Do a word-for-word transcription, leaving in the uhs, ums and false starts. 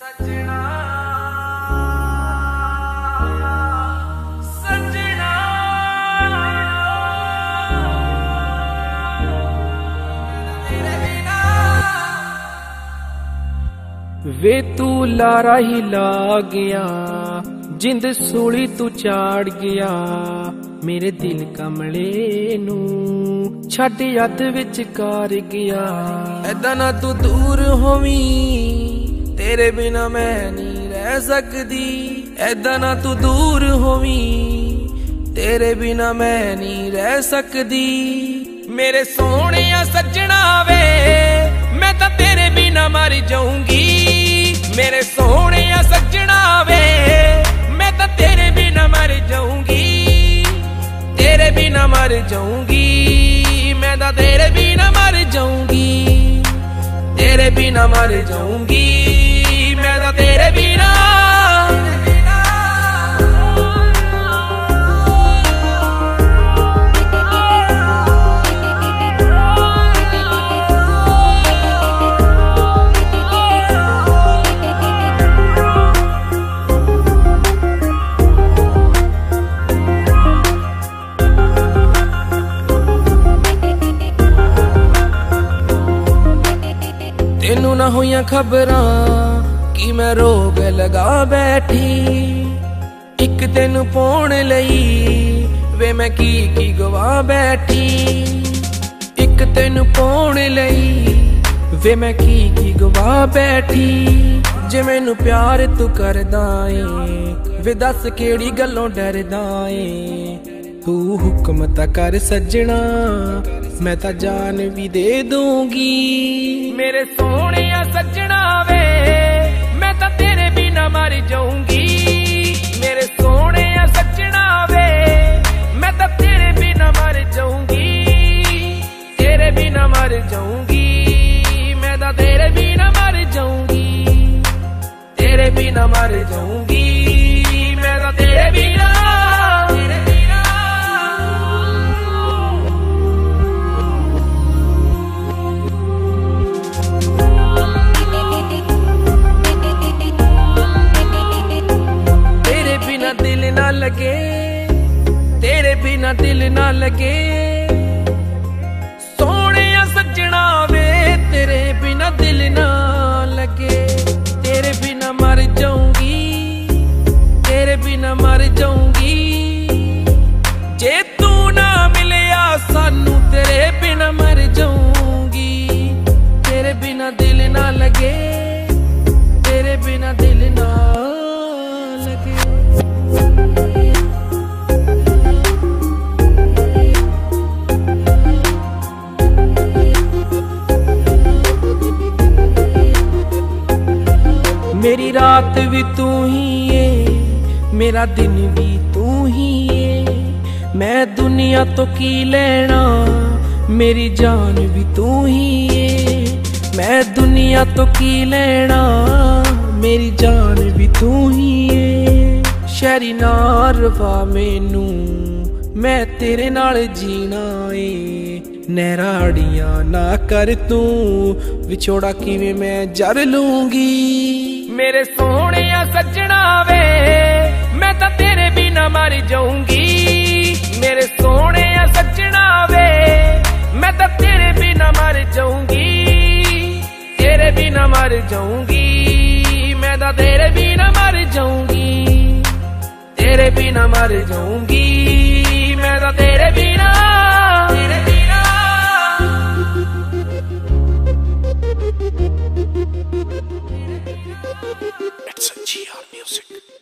सजना सजना तेरे बिना वे तू लारा ही ला गया जिंद सूली तू चाड़ गया मेरे दिल कमले नू छड्ड अध विचकार गया। ऐदा ना तू दूर होवी तेरे बिना मैं नहीं रह सकदी, ऐदा ना तू दूर होवी तेरे बिना मैं नहीं रह सकदी। मेरे सोने सजना वे मैं तां तेरे बिना मर जाऊंगी, मेरे सोने सजना वे मैं तां तेरे बिना मर जाऊंगी, तेरे बिना मर जाऊंगी मैं तां तेरे बिना मर जाऊंगी, तेरे बिना मर जाऊंगी मैं तां तेरे बिना। तेनू ना होइयां खबरां कि मैं रोग लगा बैठी, एक तेनू पाउण लई वे मैं की की गवा बैठी, एक तेनू पाउण लई वे मैं की की गवा बैठी। जे मैनू प्यार तू करदा ए वे दस केड़ी गल्लों डरदा ए, तू हुक्म ता कर सजना मैं ता जान भी दे दूंगी। मेरे सोने सजना वे मैं ता तेरे बिना मर जाऊंगी, मेरे सोने सजना वे मैं ता तेरे बिना मर जाऊंगी, तेरे बिना मर जाऊंगी मैं ता तेरे बिना मर जाऊंगी, तेरे बिना मर जाऊंगी मैं ता तेरे बिना। दिल ना लगे तेरे बिना दिल ना लगे, सोने सजना वे तेरे बिना दिल ना लगे, तेरे बिना मर जाऊंगी, तेरे बिना मर जाऊंगी। जे तू ना मिलिया सानू तेरे बिना मर जाऊंगी, तेरे बिना दिल ना लगे, तेरे बिना दिल ना लगे। मेरी रात भी तू ही है मेरा दिन भी तू ही है, मैं दुनिया तो की लेना मेरी जान भी तू ही है, मैं दुनिया तो की लेना मेरी जान भी तू ही है। शहरी ना रवा मैनू मैं तेरे नाल जीना ए, नैराड़ियां ना कर तू विछोड़ा किवें मैं जर लूंगी। मेरे सोने सजना वे मैं तां तेरे बिना मर जाऊंगी, मेरे सोने सजना वे मैं तां तेरे बिना मर जाऊंगी, तेरे बिना मर जाऊंगी मैं तां तेरे बिना मर जाऊंगी, तेरे बिना मर जाऊंगी मैं तां तेरे बिना। It's a G R music.